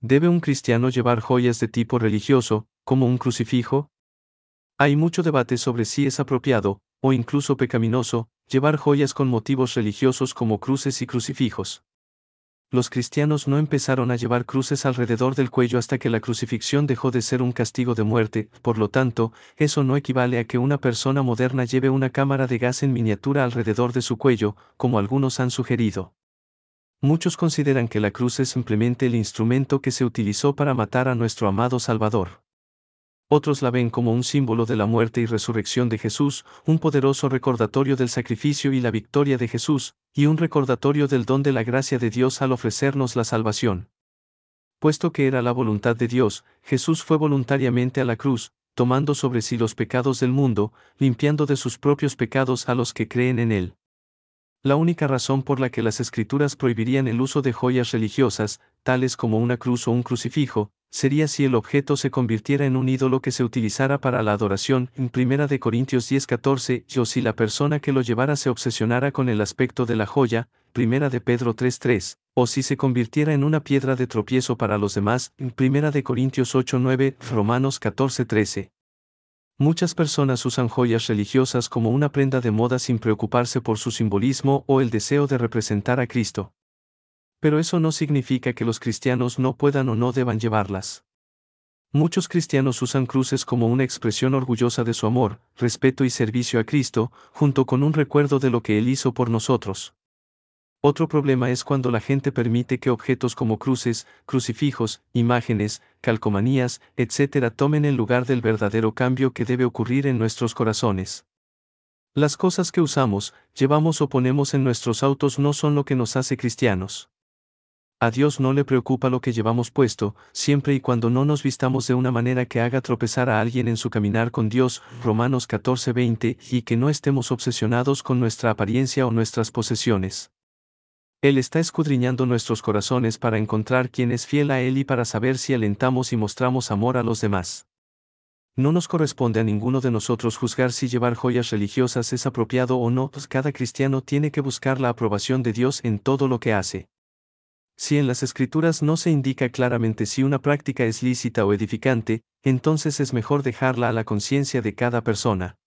¿Debe un cristiano llevar joyas de tipo religioso, como un crucifijo? Hay mucho debate sobre si es apropiado, o incluso pecaminoso, llevar joyas con motivos religiosos como cruces y crucifijos. Los cristianos no empezaron a llevar cruces alrededor del cuello hasta que la crucifixión dejó de ser un castigo de muerte, por lo tanto, eso no equivale a que una persona moderna lleve una cámara de gas en miniatura alrededor de su cuello, como algunos han sugerido. Muchos consideran que la cruz es simplemente el instrumento que se utilizó para matar a nuestro amado Salvador. Otros la ven como un símbolo de la muerte y resurrección de Jesús, un poderoso recordatorio del sacrificio y la victoria de Jesús, y un recordatorio del don de la gracia de Dios al ofrecernos la salvación. Puesto que era la voluntad de Dios, Jesús fue voluntariamente a la cruz, tomando sobre sí los pecados del mundo, limpiando de sus propios pecados a los que creen en él. La única razón por la que las Escrituras prohibirían el uso de joyas religiosas, tales como una cruz o un crucifijo, sería si el objeto se convirtiera en un ídolo que se utilizara para la adoración, en 1 Corintios 10:14, o si la persona que lo llevara se obsesionara con el aspecto de la joya, 1 Pedro 3:3, o si se convirtiera en una piedra de tropiezo para los demás, en 1 Corintios 8:9, Romanos 14:13. Muchas personas usan joyas religiosas como una prenda de moda sin preocuparse por su simbolismo o el deseo de representar a Cristo. Pero eso no significa que los cristianos no puedan o no deban llevarlas. Muchos cristianos usan cruces como una expresión orgullosa de su amor, respeto y servicio a Cristo, junto con un recuerdo de lo que Él hizo por nosotros. Otro problema es cuando la gente permite que objetos como cruces, crucifijos, imágenes, calcomanías, etc. tomen el lugar del verdadero cambio que debe ocurrir en nuestros corazones. Las cosas que usamos, llevamos o ponemos en nuestros autos no son lo que nos hace cristianos. A Dios no le preocupa lo que llevamos puesto, siempre y cuando no nos vistamos de una manera que haga tropezar a alguien en su caminar con Dios, Romanos 14:20, y que no estemos obsesionados con nuestra apariencia o nuestras posesiones. Él está escudriñando nuestros corazones para encontrar quién es fiel a Él y para saber si alentamos y mostramos amor a los demás. No nos corresponde a ninguno de nosotros juzgar si llevar joyas religiosas es apropiado o no, pues cada cristiano tiene que buscar la aprobación de Dios en todo lo que hace. Si en las Escrituras no se indica claramente si una práctica es lícita o edificante, entonces es mejor dejarla a la conciencia de cada persona.